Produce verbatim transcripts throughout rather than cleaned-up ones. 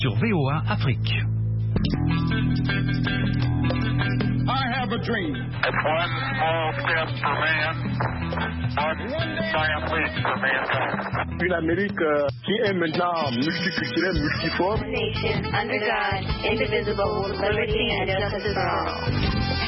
Sur V O A Afrique. I have a dream. It's one small step for man, one giant leap for mankind. Une Amérique euh, qui est maintenant multiculturelle, multiforme. Nation under God, indivisible, with liberty and justice for all.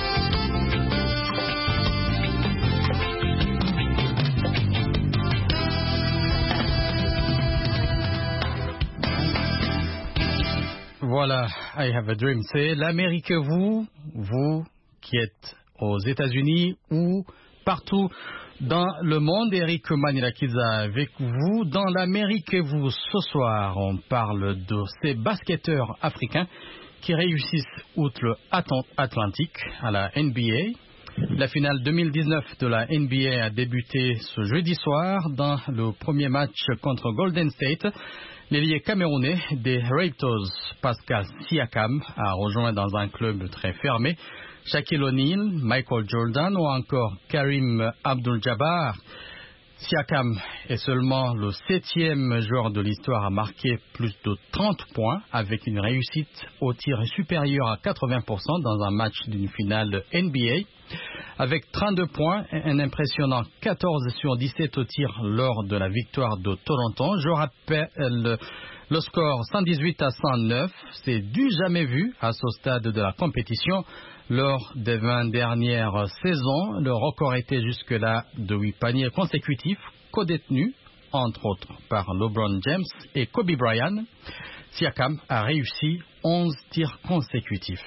Voilà, I have a dream. C'est l'Amérique, vous, vous qui êtes aux États-Unis ou partout dans le monde. Eric Manilakiza avec vous. Dans l'Amérique, vous, ce soir, on parle de ces basketteurs africains qui réussissent outre l'Atlantique à la N B A. La finale deux mille dix-neuf de la N B A a débuté ce jeudi soir dans le premier match contre Golden State. L'ailier camerounais des Raptors, Pascal Siakam, a rejoint dans un club très fermé Shaquille O'Neal, Michael Jordan ou encore Karim Abdul-Jabbar. Siakam est seulement le septième joueur de l'histoire à marquer plus de trente points avec une réussite au tir supérieure à quatre-vingts pour cent dans un match d'une finale N B A. Avec trente-deux points et un impressionnant quatorze sur dix-sept au tir lors de la victoire de Toronto. Je rappelle le score cent dix-huit à cent neuf. C'est du jamais vu à ce stade de la compétition. Lors des vingt dernières saisons, le record était jusque-là de huit paniers consécutifs, co-détenus, entre autres, par LeBron James et Kobe Bryant. Siakam a réussi onze tirs consécutifs.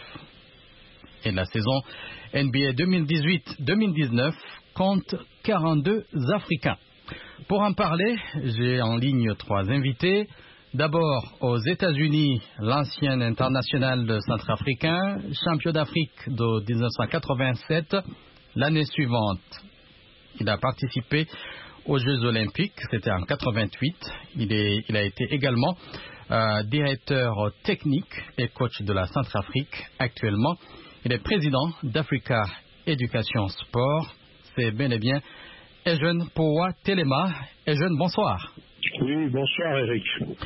Et la saison N B A deux mille dix-huit deux mille dix-neuf compte quarante-deux Africains. Pour en parler, j'ai en ligne trois invités. D'abord, aux États-Unis, l'ancien international centrafricain, champion d'Afrique de dix-neuf cent quatre-vingt-sept. L'année suivante, il a participé aux Jeux Olympiques, c'était en quatre-vingt-huit. Il, est, il a été également euh, directeur technique et coach de la Centrafrique. Actuellement, il est président d'Africa Education Sport. C'est bel et bien Eugène Powa Telema. Eugène, bonsoir. Oui, bonsoir Eric.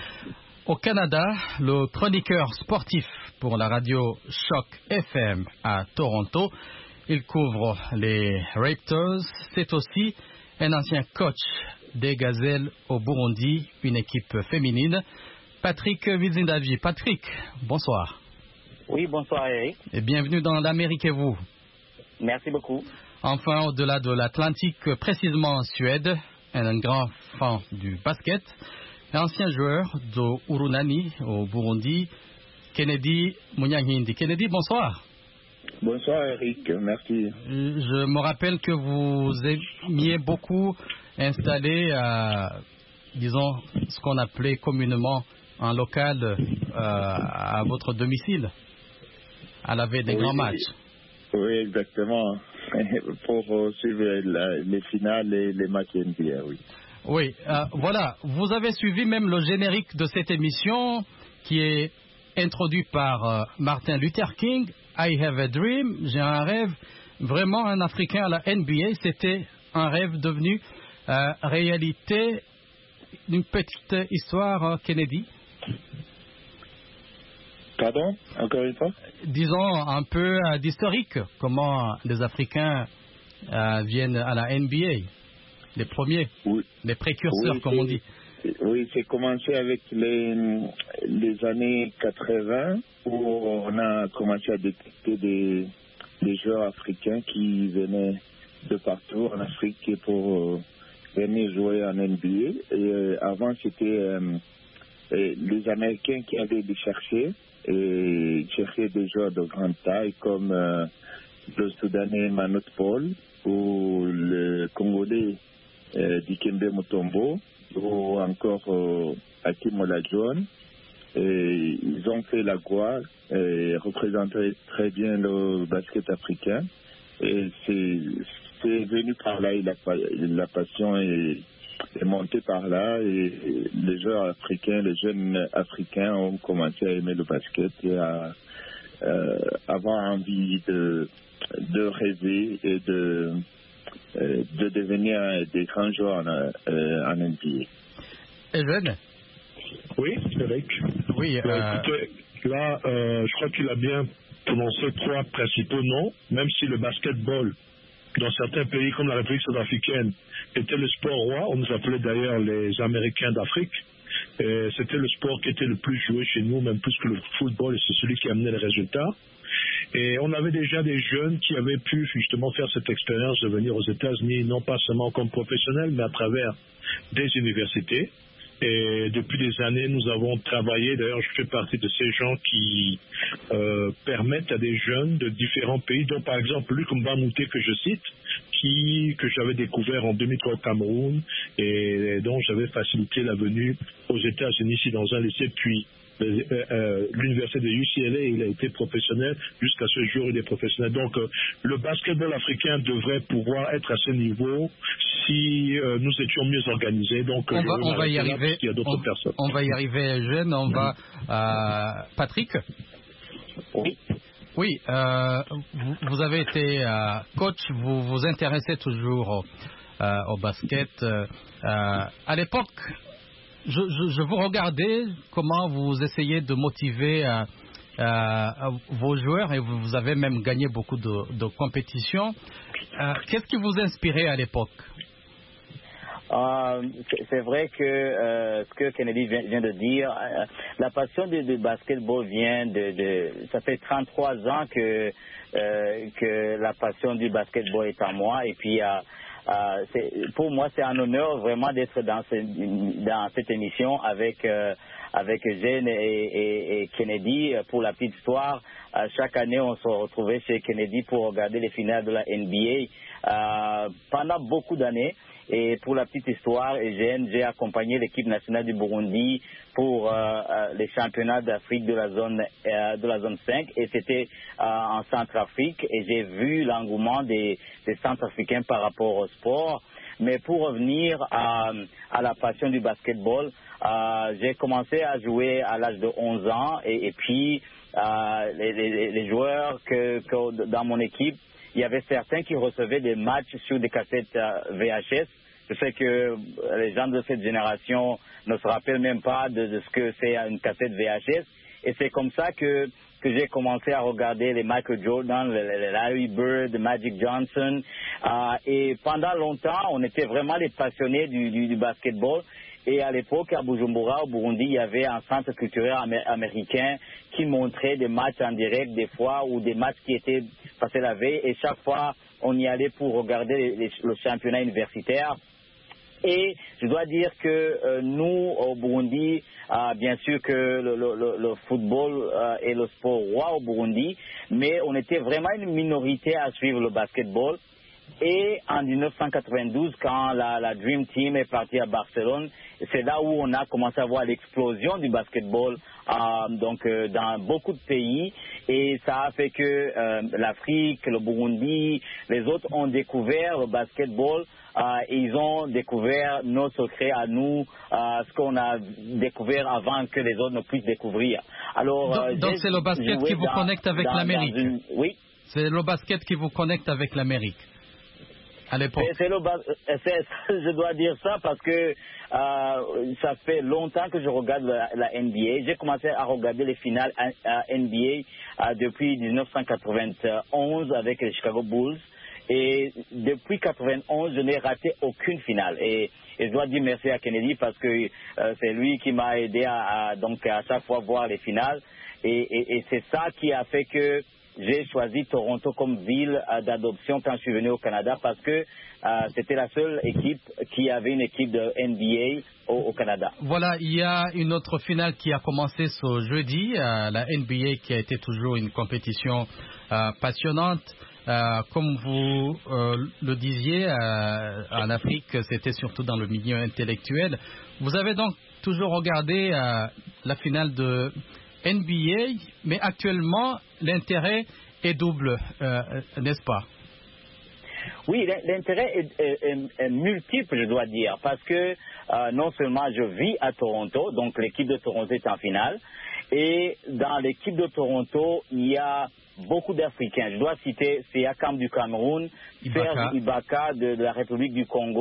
Au Canada, le chroniqueur sportif pour la radio Choc F M à Toronto, il couvre les Raptors. C'est aussi un ancien coach des Gazelles au Burundi, une équipe féminine. Patrick Vizindavi. Patrick, bonsoir. Oui, bonsoir Eric. Et bienvenue dans l'Amérique et vous. Merci beaucoup. Enfin, au-delà de l'Atlantique, précisément en Suède, un grand fan du basket, ancien joueur de Urunani au Burundi, Kennedy Munyankindi. Kennedy, bonsoir. Bonsoir Eric, merci. Je me rappelle que vous aimiez beaucoup installer, euh, disons, ce qu'on appelait communément en local euh, à votre domicile, à la veille des oui, grands matchs. Oui, exactement. Pour euh, suivre la, les finales et les matchs N B A, oui. Oui, euh, voilà. Vous avez suivi même le générique de cette émission qui est introduit par euh, Martin Luther King. I have a dream. J'ai un rêve. Vraiment, un Africain à la N B A, c'était un rêve devenu euh, réalité. Une petite histoire, euh, Kennedy. Pardon, encore une fois? Disons un peu euh, d'historique, comment les Africains euh, viennent à la N B A, les premiers, oui. les précurseurs, oui, comme on dit. Oui, c'est commencé avec les, les années quatre-vingts, où on a commencé à détecter des, des joueurs africains qui venaient de partout en Afrique pour euh, venir jouer en N B A. Et euh, avant, c'était euh, les Américains qui allaient les chercher, et chercher des joueurs de grande taille comme euh, le Soudanais Manute Paul ou le Congolais euh, Dikembe Mutombo ou encore euh, Hakim Olajuwon. Et ils ont fait la gloire et représenté très bien le basket africain. Et c'est, c'est venu par là, et la, la passion est, est montée par là. Et les joueurs africains, les jeunes africains ont commencé à aimer le basket et à euh, avoir envie de, de rêver et de, euh, de devenir des grands joueurs en, euh, en N B A. Et jeune, Oui, Eric. Oui. Euh... Euh, écoutez, là, euh, je crois qu'il a bien prononcé trois principaux noms, même si le basketball, dans certains pays comme la République sud-africaine, était le sport roi. On nous appelait d'ailleurs les Américains d'Afrique. Et c'était le sport qui était le plus joué chez nous, même plus que le football, et c'est celui qui amenait les résultats. Et on avait déjà des jeunes qui avaient pu justement faire cette expérience de venir aux États-Unis, non pas seulement comme professionnels, mais à travers des universités. Et depuis des années, nous avons travaillé, d'ailleurs je fais partie de ces gens qui euh, permettent à des jeunes de différents pays, dont par exemple Luc Mbamouté que je cite, qui, que j'avais découvert en deux mille trois au Cameroun et dont j'avais facilité la venue aux États-Unis ici dans un lycée, puis euh, euh, l'université de U C L A, il a été professionnel, jusqu'à ce jour il est professionnel. Donc euh, le basketball africain devrait pouvoir être à ce niveau si euh, nous étions mieux organisés. Donc on va, on va y arriver. Il y a d'autres on, personnes. On va y arriver, Eugène. On va euh, Patrick. Oui. Oui, euh, vous, vous avez été euh, coach, vous vous intéressez toujours au, euh, au basket. Euh, à l'époque, je, je, je vous regardais comment vous essayez de motiver euh, euh, vos joueurs et vous avez même gagné beaucoup de, de compétitions. Euh, qu'est-ce qui vous inspirait à l'époque? Euh, c'est vrai que euh, ce que Kennedy vient, vient de dire, euh, la passion du, du basketball vient de, de... Ça fait trente-trois ans que, euh, que la passion du basketball est en moi. Et puis, euh, euh, c'est, pour moi, c'est un honneur vraiment d'être dans, ce, dans cette émission avec, euh, avec Eugène et, et, et Kennedy. Pour la petite histoire, euh, chaque année, on se retrouvait chez Kennedy pour regarder les finales de la N B A euh, pendant beaucoup d'années. Et pour la petite histoire, Eugène, j'ai accompagné l'équipe nationale du Burundi pour euh, euh, les championnats d'Afrique de la zone euh, de la zone cinq, et c'était euh, en Centrafrique, et j'ai vu l'engouement des, des Centrafricains par rapport au sport. Mais pour revenir à, à la passion du basketball, euh, j'ai commencé à jouer à l'âge de onze ans, et, et puis euh, les, les, les joueurs que, que dans mon équipe, il y avait certains qui recevaient des matchs sur des cassettes euh, V H S. Je sais que les gens de cette génération ne se rappellent même pas de, de ce que c'est une cassette V H S. Et c'est comme ça que, que j'ai commencé à regarder les Michael Jordan, les, les Larry Bird, Magic Johnson. Euh, et pendant longtemps, on était vraiment les passionnés du, du, du basketball. Et à l'époque, à Bujumbura, au Burundi, il y avait un centre culturel amé- américain qui montrait des matchs en direct des fois, ou des matchs qui étaient passés la veille. Et chaque fois, on y allait pour regarder les, les, le championnat universitaire. Et je dois dire que euh, nous, au Burundi, euh, bien sûr que le, le, le football euh, est le sport roi au Burundi, mais on était vraiment une minorité à suivre le basketball. Et en dix-neuf cent quatre-vingt-douze, quand la, la Dream Team est partie à Barcelone, c'est là où on a commencé à voir l'explosion du basketball euh, donc, euh, dans beaucoup de pays. Et ça a fait que euh, l'Afrique, le Burundi, les autres ont découvert le basketball. Euh, et ils ont découvert nos secrets à nous, euh, ce qu'on a découvert avant que les autres ne puissent découvrir. Alors, donc, euh, donc c'est le basket qui vous dans, connecte avec dans, l'Amérique. Dans une... Oui. C'est le basket qui vous connecte avec l'Amérique. À l'époque. C'est, c'est le bas... c'est, je dois dire ça parce que euh, ça fait longtemps que je regarde la, la N B A. J'ai commencé à regarder les finales à, à N B A euh, depuis dix-neuf cent quatre-vingt-onze avec les Chicago Bulls. Et depuis quatre-vingt-onze, je n'ai raté aucune finale. Et, et je dois dire merci à Kennedy parce que euh, c'est lui qui m'a aidé à, à, donc à chaque fois voir les finales. Et, et, et c'est ça qui a fait que j'ai choisi Toronto comme ville euh, d'adoption quand je suis venu au Canada parce que euh, c'était la seule équipe qui avait une équipe de N B A au, au Canada. Voilà, il y a une autre finale qui a commencé ce jeudi, euh, la N B A qui a été toujours une compétition euh, passionnante. Euh, comme vous euh, le disiez, euh, en Afrique, c'était surtout dans le milieu intellectuel. Vous avez donc toujours regardé euh, la finale de N B A, mais actuellement, l'intérêt est double, euh, n'est-ce pas? Oui, l'intérêt est, est, est, est multiple, je dois dire, parce que euh, non seulement je vis à Toronto, donc l'équipe de Toronto est en finale, et dans l'équipe de Toronto, il y a beaucoup d'Africains. Je dois citer Siakam du Cameroun, Serge Ibaka de, de la République du Congo,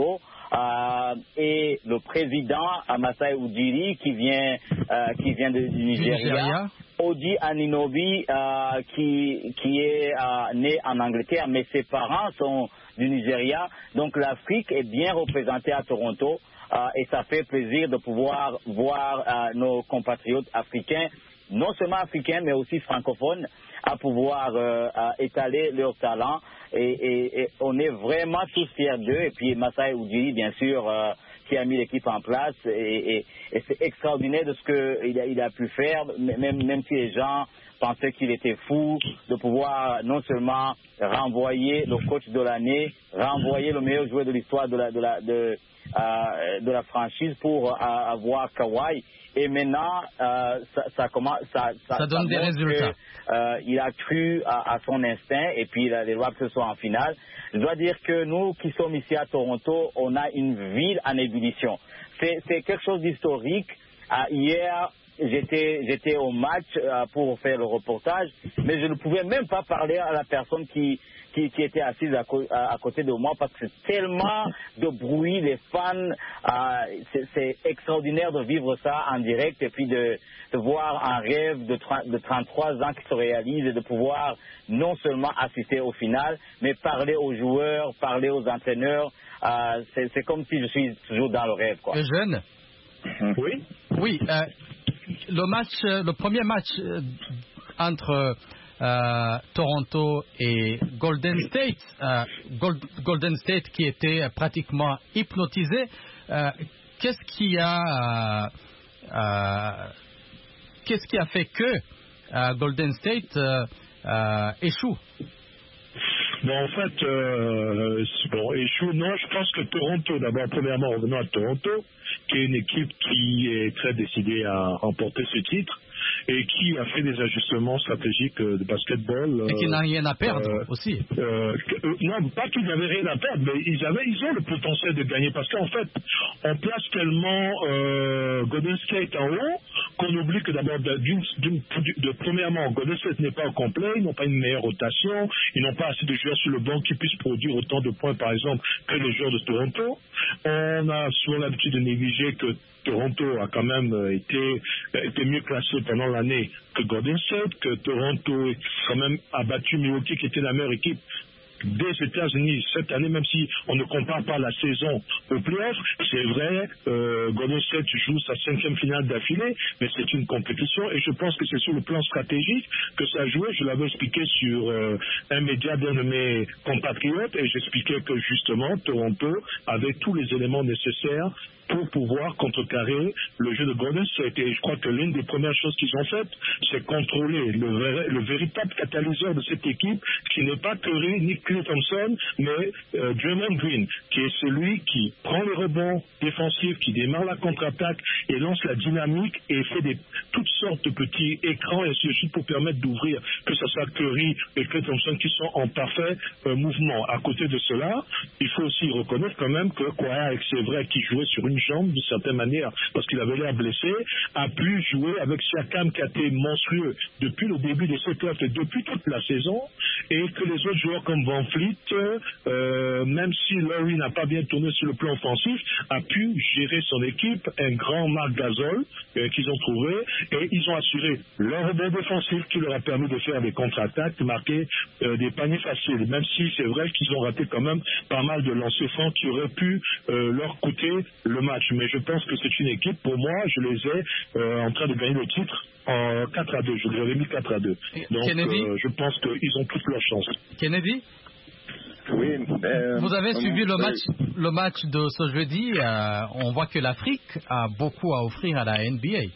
euh, et le président Masai Ujiri qui vient, euh, qui vient de, du Nigeria. Nigeria. Odi Aninobi euh, qui, qui est euh, né en Angleterre, mais ses parents sont du Nigeria. Donc l'Afrique est bien représentée à Toronto euh, et ça fait plaisir de pouvoir voir euh, nos compatriotes africains, non seulement africains mais aussi francophones, à pouvoir euh, à étaler leur talent. Et, et, et on est vraiment tous fiers d'eux. Et puis Masai Ujiri, bien sûr, euh, qui a mis l'équipe en place. Et, et, et c'est extraordinaire de ce qu'il a, il a pu faire, même, même si les gens pensaient qu'il était fou, de pouvoir non seulement renvoyer le coach de l'année, renvoyer le meilleur joueur de l'histoire de la, de la, de, euh, de la franchise pour euh, avoir Kawhi. Et maintenant, euh, ça, ça, commence, ça, ça, ça donne ça des résultats. Que, euh, il a cru à, à son instinct et puis là, les Raptors sont en finale. Je dois dire que nous qui sommes ici à Toronto, on a une ville en ébullition. C'est, c'est quelque chose d'historique. Euh, hier, j'étais, j'étais au match euh, pour faire le reportage, mais je ne pouvais même pas parler à la personne qui, qui, qui était assise à, co- à, à côté de moi parce que c'est tellement de bruit, les fans, euh, c'est, c'est extraordinaire de vivre ça en direct et puis de, de voir un rêve de, trente, de trente-trois ans qui se réalise et de pouvoir non seulement assister au final, mais parler aux joueurs, parler aux entraîneurs. Euh, c'est, c'est comme si je suis toujours dans le rêve, quoi. Eugène? Oui. Oui. Euh, le match, le premier match euh, entre euh, Toronto et Golden State, euh, Gold, Golden State qui était pratiquement hypnotisé. Euh, qu'est-ce qui a, euh, euh, qu'est-ce qui a fait que euh, Golden State euh, euh, échoue? Bon, en fait, euh, bon, échoue, non, je pense que Toronto, d'abord, premièrement, revenons à Toronto, qui est une équipe qui est très décidée à remporter ce titre et qui a fait des ajustements stratégiques de basketball. Et qui n'a rien à perdre euh, aussi. Euh, euh, non, pas qu'ils n'avaient rien à perdre, mais ils, avaient, ils ont le potentiel de gagner parce qu'en fait, on place tellement euh, Golden State en haut qu'on oublie que d'abord, d'une, d'une, de, premièrement, Golden State n'est pas au complet, ils n'ont pas une meilleure rotation, ils n'ont pas assez de joueurs sur le banc qui puissent produire autant de points, par exemple, que les joueurs de Toronto. On a souvent l'habitude de négliger que Toronto a quand même été, été mieux classé pendant l'année que Golden State, que Toronto quand même a battu Milwaukee qui était la meilleure équipe des États-Unis cette année, même si on ne compare pas la saison au playoff. C'est vrai, euh, Golden State joue sa cinquième finale d'affilée, mais c'est une compétition et je pense que c'est sur le plan stratégique que ça a joué. Je l'avais expliqué sur euh, un média d'un de mes compatriotes et j'expliquais que justement Toronto avait tous les éléments nécessaires pour pouvoir contrecarrer le jeu de Golden State. Et je crois que l'une des premières choses qu'ils ont faites, c'est contrôler le, vrai, le véritable catalyseur de cette équipe, qui n'est pas Curry ni Klay Thompson, mais euh, Draymond Green, qui est celui qui prend les rebonds défensifs, qui démarre la contre-attaque et lance la dynamique et fait des, toutes sortes de petits écrans et ainsi de suite pour permettre d'ouvrir, que ce soit Curry et Klay Thompson qui sont en parfait euh, mouvement. À côté de cela, il faut aussi reconnaître quand même que Kawhi, c'est vrai qu'il jouait sur une jambe d'une certaine manière parce qu'il avait l'air blessé, a pu jouer avec Siakam qui a été monstrueux depuis le début de ce playoff et depuis toute la saison, et que les autres joueurs comme Van Fleet, euh, même si Laurie n'a pas bien tourné sur le plan offensif, a pu gérer son équipe, un grand Marc Gasol euh, qu'ils ont trouvé, et ils ont assuré leur rebond défensif qui leur a permis de faire des contre-attaques, de marquer euh, des paniers faciles, même si c'est vrai qu'ils ont raté quand même pas mal de lancers francs qui auraient pu euh, leur coûter le match. Mais je pense que c'est une équipe, pour moi, je les ai euh, en train de gagner le titre en quatre à deux. Je les avais mis quatre à deux. Donc euh, je pense qu'ils ont toutes leurs chances. Kennedy? Oui. Euh, Vous avez suivi le oui. match, le match de ce jeudi. Euh, on voit que l'Afrique a beaucoup à offrir à la N B A.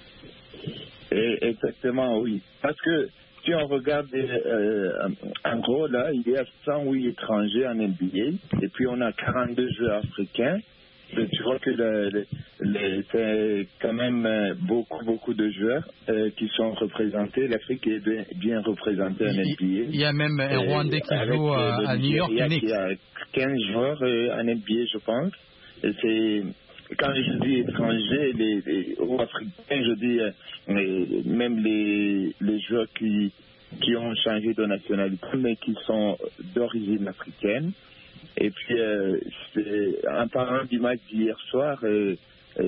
Et exactement, oui. Parce que si on regarde, euh, en gros, là, il y a cent huit étrangers en N B A et puis on a quarante-deux joueurs africains. Tu vois que le, le, le, c'est quand même beaucoup, beaucoup de joueurs euh, qui sont représentés. L'Afrique est bien, bien représentée en N B A. Il y a même un Rwandais qui joue à, à New York Knicks. Il y a quinze joueurs euh, en N B A, je pense. Et c'est, quand je dis étrangers les, les, ou africains, je dis euh, même les, les joueurs qui, qui ont changé de nationalité, mais qui sont d'origine africaine. Et puis, euh, en parlant du match d'hier soir, euh, euh,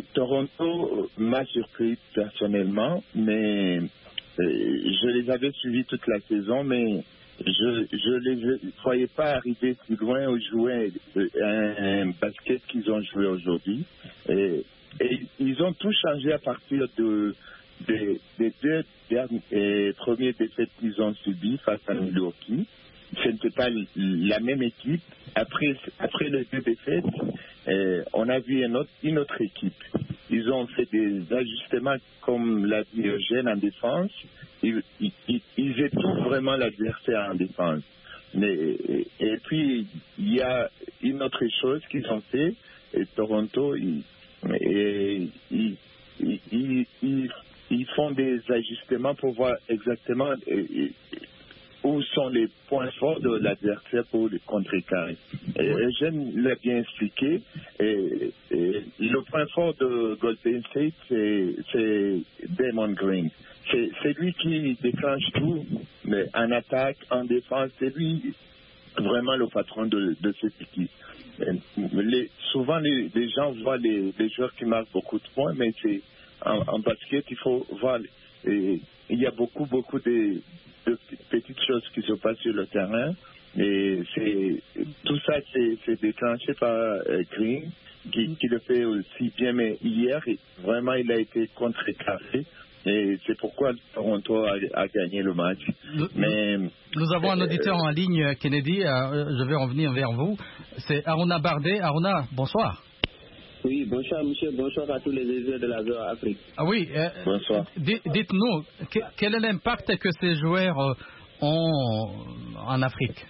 Toronto m'a surpris personnellement, mais euh, je les avais suivis toute la saison, mais je ne les croyais pas arriver si loin ou jouer un, un basket qu'ils ont joué aujourd'hui. Et, et ils ont tout changé à partir de, de, des deux derniers, premiers défaites qu'ils ont subies face à Milwaukee. Ce n'était pas la même équipe. Après, après les deux défaites, euh, on a vu une autre, une autre équipe. Ils ont fait des ajustements, comme l'a dit Eugène, en défense. Ils, ils, ils étouffent vraiment l'adversaire en défense. Mais, et, et puis, il y a une autre chose qu'ils ont fait. Et Toronto, ils, et, ils, ils, ils, ils font des ajustements pour voir exactement... Et, et, où sont les points forts de l'adversaire pour le contrecarrer. Eugène l'a bien expliqué. Et, et le point fort de Golden State, c'est Draymond Green. C'est lui qui déclenche tout, mais en attaque, en défense, c'est lui vraiment le patron de, de cette équipe. Les, souvent, les, les gens voient les, les joueurs qui marquent beaucoup de points, mais c'est en, en basket, il faut voir... Et, il y a beaucoup, beaucoup de... de petites choses qui se passent sur le terrain, et c'est tout ça c'est déclenché par euh, Green qui, qui le fait aussi bien, mais hier vraiment il a été contrecarré et c'est pourquoi Toronto a, a gagné le match. Nous, mais nous avons un auditeur euh, en ligne, Kennedy, euh, je vais revenir vers vous, c'est Aruna Bardé. Aruna, bonsoir. Oui, bonsoir monsieur, bonsoir à tous les élèves de la zone Afrique. Ah oui, euh, bonsoir. Dites-nous, que, quel est l'impact que ces joueurs euh, ont en Afrique?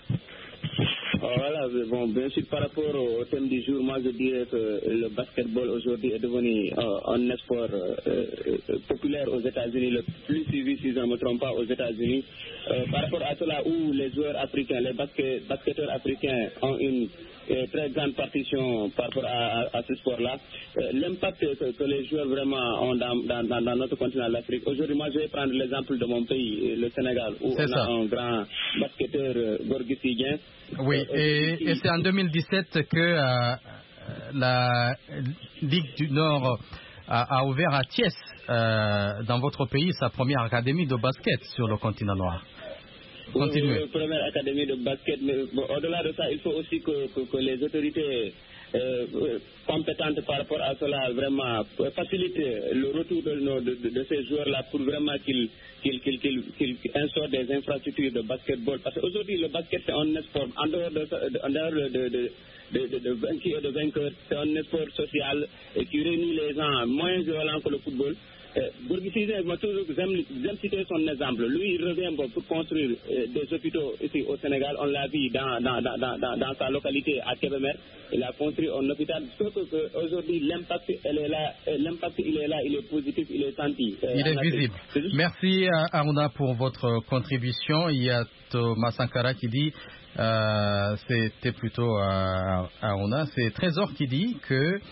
Voilà, bon, bien sûr, par rapport au thème du jour, moi je dirais que le basketball aujourd'hui est devenu euh, un sport euh, euh, populaire aux États-Unis, le plus suivi, si je ne me trompe pas, aux États-Unis. Euh, par rapport à cela, où les joueurs africains, les basket, basketteurs africains ont une euh, très grande partition par rapport à, à, à ce sport-là, euh, l'impact que, que les joueurs vraiment ont dans, dans, dans, dans notre continent, l'Afrique. Aujourd'hui, moi je vais prendre l'exemple de mon pays, le Sénégal, où on ça. a un grand basketteur, euh, Gorgui Sy Dieng. Oui, et, et c'est en deux mille dix-sept que euh, la Ligue du Nord a, a ouvert à Thiès, euh, dans votre pays, sa première académie de basket sur le continent noir. Continuez. Oui, première académie de basket, mais bon, au-delà de ça, il faut aussi que, que, que les autorités euh, compétentes par rapport à cela vraiment facilitent le retour de, nos, de, de, de ces joueurs-là pour vraiment qu'ils qu'ils qu'ils qu'ils qu'ils instaurent des infrastructures de basketball. Parce qu'aujourd'hui, le basket, c'est un sport, en dehors de, de, en dehors de, de, de De, de, de vaincus et de vainqueurs, c'est un sport social et qui réunit les gens moins violents que le football. Gorgui Sy Dieng, j'aime citer son exemple. Lui, il revient bon, pour construire euh, des hôpitaux ici au Sénégal. On l'a vu dans, dans, dans, dans, dans sa localité à Kébémer. Il a construit un hôpital. Sauf qu'aujourd'hui, l'impact, elle est là, l'impact, il est là, il est positif, il est senti. Euh, il est visible. Est Merci Aruna pour votre contribution. Il y a Thomas Sankara qui dit, euh, c'était plutôt euh, Aruna, c'est Trésor qui dit que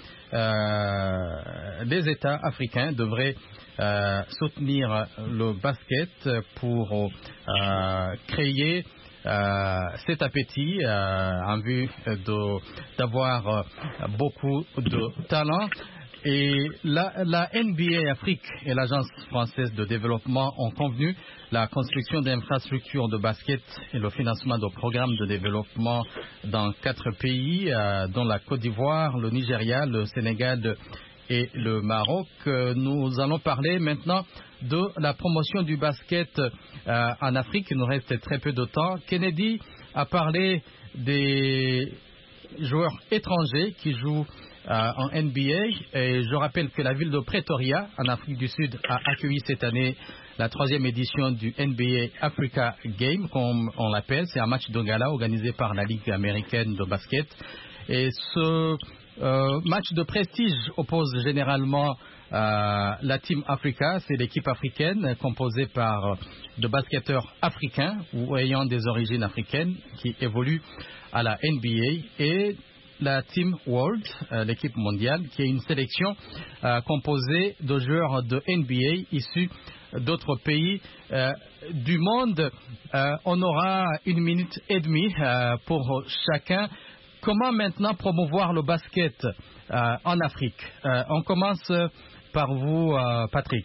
Euh, les États africains devraient euh, soutenir le basket pour euh, créer euh, cet appétit euh, en vue d'avoir euh, beaucoup de talent. Et la, la N B A Afrique et l'Agence française de développement ont convenu la construction d'infrastructures de basket et le financement de programmes de développement dans quatre pays, euh, dont la Côte d'Ivoire, le Nigeria, le Sénégal et le Maroc. Euh, nous allons parler maintenant de la promotion du basket euh, en Afrique. Il nous reste très peu de temps. Kennedy a parlé des joueurs étrangers qui jouent Euh, en N B A, et je rappelle que la ville de Pretoria en Afrique du Sud a accueilli cette année la troisième édition du N B A Africa Game, comme on l'appelle. C'est un match de gala organisé par la Ligue américaine de basket, et ce euh, match de prestige oppose généralement euh, la Team Africa, c'est l'équipe africaine composée par de basketteurs africains ou ayant des origines africaines qui évoluent à la N B A, et la Team World, euh, l'équipe mondiale, qui est une sélection euh, composée de joueurs de N B A issus d'autres pays euh, du monde. Euh, on aura une minute et demie euh, pour chacun comment maintenant promouvoir le basket euh, en Afrique? euh, On commence par vous, euh, Patrick.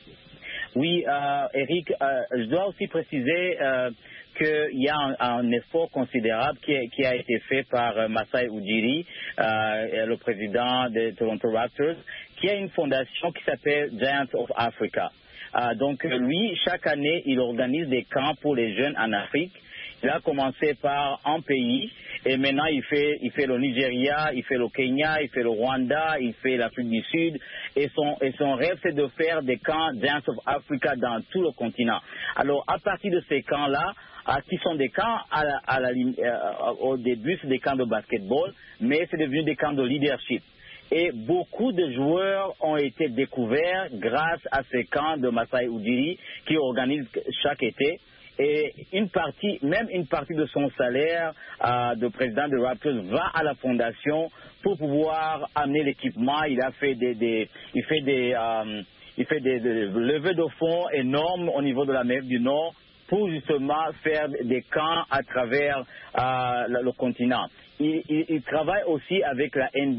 Oui, euh, Eric, euh, je dois aussi préciser euh, qu'il y a un, un effort considérable qui a, qui a été fait par euh, Masai Ujiri, euh, le président de Toronto Raptors, qui a une fondation qui s'appelle Giants of Africa. Euh, donc lui, chaque année, il organise des camps pour les jeunes en Afrique. Il a commencé par un pays et maintenant il fait, il fait le Nigeria, il fait le Kenya, il fait le Rwanda, il fait l'Afrique du Sud. Et son, et son rêve, c'est de faire des camps Giants of Africa dans tout le continent. Alors, à partir de ces camps-là, euh, qui sont des camps, à la, à la, euh, au début, c'est des camps de basketball, mais c'est devenu des camps de leadership. Et beaucoup de joueurs ont été découverts grâce à ces camps de Masai Ujiri qui organisent chaque été. Et une partie, même une partie de son salaire euh, de président de Raptors va à la fondation pour pouvoir amener l'équipement. Il a fait des, des il fait des, euh, il fait des, des levées de fonds énormes au niveau de l'Amérique du Nord pour justement faire des camps à travers euh, le, le continent. Il, il, il travaille aussi avec la N B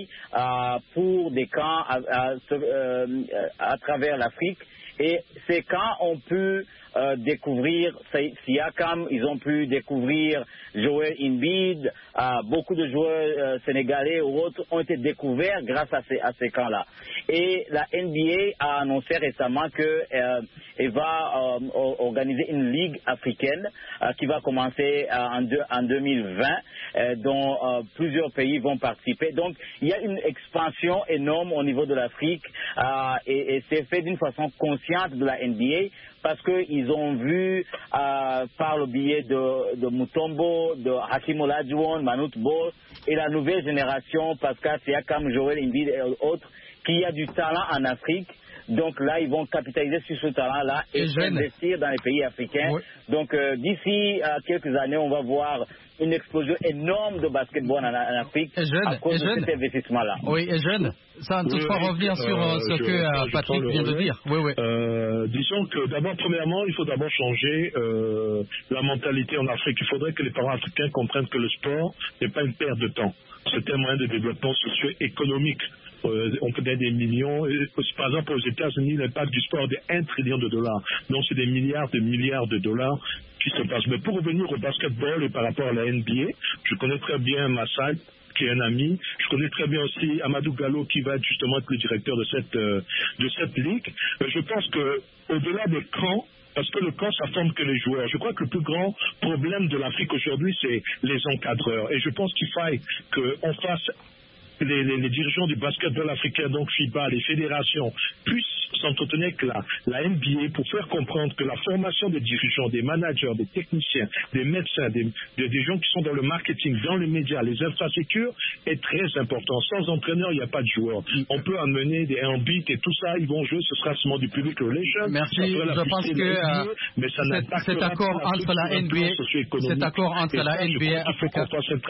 A euh, pour des camps à, à, euh, à travers l'Afrique. Et ces camps ont pu euh, découvrir Siakam, ils ont pu découvrir Joel Embiid, euh, beaucoup de joueurs euh, sénégalais ou autres ont été découverts grâce à ces, à ces camps-là. Et la N B A a annoncé récemment qu'elle euh, va euh, organiser une ligue africaine euh, qui va commencer euh, en, deux, en deux mille vingt, euh, dont euh, plusieurs pays vont participer. Donc il y a une expansion énorme au niveau de l'Afrique euh, et, et c'est fait d'une façon consciente de la N B A parce qu'ils ont vu euh, par le biais de, de Mutombo, de Hakim Olajuwon, Manute Bol et la nouvelle génération, Pascal Siakam, Joel Embiid et autres, qu'il y a du talent en Afrique. Donc là, ils vont capitaliser sur ce talent-là et, et investir dans les pays africains. Oui. Donc euh, d'ici euh, quelques années, on va voir une explosion énorme de basketball en, en Afrique jeune, à cause de jeune. cet investissement-là. Oui, et jeune. Sans oui, toutefois oui, revenir euh, sur euh, ce je, que euh, Patrick vient de dire. Oui, oui. Euh, disons que d'abord, premièrement, il faut d'abord changer euh, la mentalité en Afrique. Il faudrait que les parents africains comprennent que le sport n'est pas une perte de temps. C'est un moyen de développement socio-économique. Euh, on peut gagner des millions. Et, par exemple, aux États-Unis, l'impact du sport est un trillion de dollars. Donc, c'est des milliards de milliards de dollars qui se passent. Mais pour revenir au basketball et par rapport à la N B A, je connais très bien Masai, qui est un ami. Je connais très bien aussi Amadou Gallo, qui va être justement être le directeur de cette, euh, de cette ligue. Euh, je pense que au-delà des camps, parce que le camp, ça forme que les joueurs. Je crois que le plus grand problème de l'Afrique aujourd'hui, c'est les encadreurs. Et je pense qu'il faille qu'on fasse Les, les, les dirigeants du basketball africain, donc FIBA, les fédérations, puissent s'entretenir avec la, la N B A pour faire comprendre que la formation des dirigeants, des managers, des techniciens, des médecins, des, des, des gens qui sont dans le marketing, dans les médias, les infrastructures est très important. Sans entraîneur, il n'y a pas de joueur. On peut amener des un beat et tout ça, ils vont jouer, ce sera seulement du public relation. Merci, je pense que euh, mais ça cet, cet accord entre la N B A, cet accord entre la N B A Africa,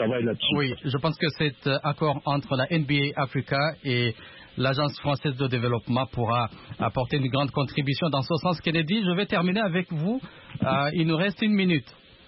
oui, je pense que cet accord entre la N B A Africa et l'Agence française de développement pourra apporter une grande contribution dans ce sens. Kennedy, je vais terminer avec vous. Euh, il nous reste une minute.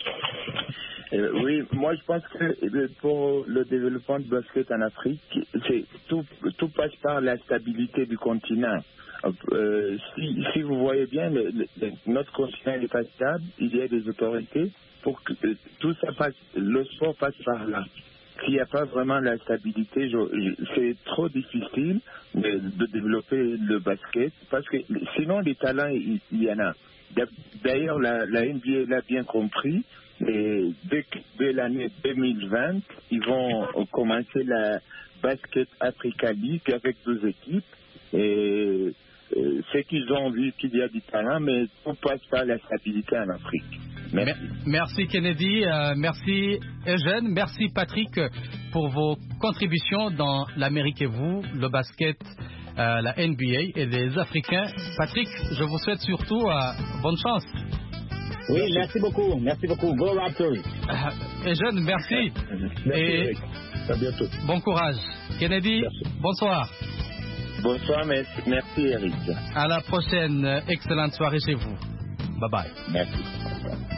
Euh, oui, moi je pense que pour le développement du basket en Afrique, c'est, tout, tout passe par la stabilité du continent. Euh, si, si vous voyez bien, le, le, notre continent n'est pas stable, il y a des autorités pour que euh, tout ça passe, le sport passe par là. S'il n'y a pas vraiment la stabilité, je, je, c'est trop difficile de, de développer le basket parce que sinon les talents, il, il y en a. D'ailleurs, la, la N B A l'a bien compris. Et dès, dès l'année deux mille vingt, ils vont commencer la Basket Africa League avec deux équipes. Et euh, c'est qu'ils ont vu qu'il y a du talent, mais tout passe par la stabilité en Afrique. Merci. Merci Kennedy, euh, merci Eugène, merci Patrick pour vos contributions dans l'Amérique et vous, le basket, euh, la N B A et les Africains. Patrick, je vous souhaite surtout euh, bonne chance. Oui, merci, merci beaucoup, merci beaucoup. Go Raptors. Euh, Eugène, merci. Merci et Eric. À bientôt. Bon courage. Kennedy, merci. Bonsoir. Bonsoir, merci, merci Eric. À la prochaine, excellente soirée chez vous. Bye bye. Merci.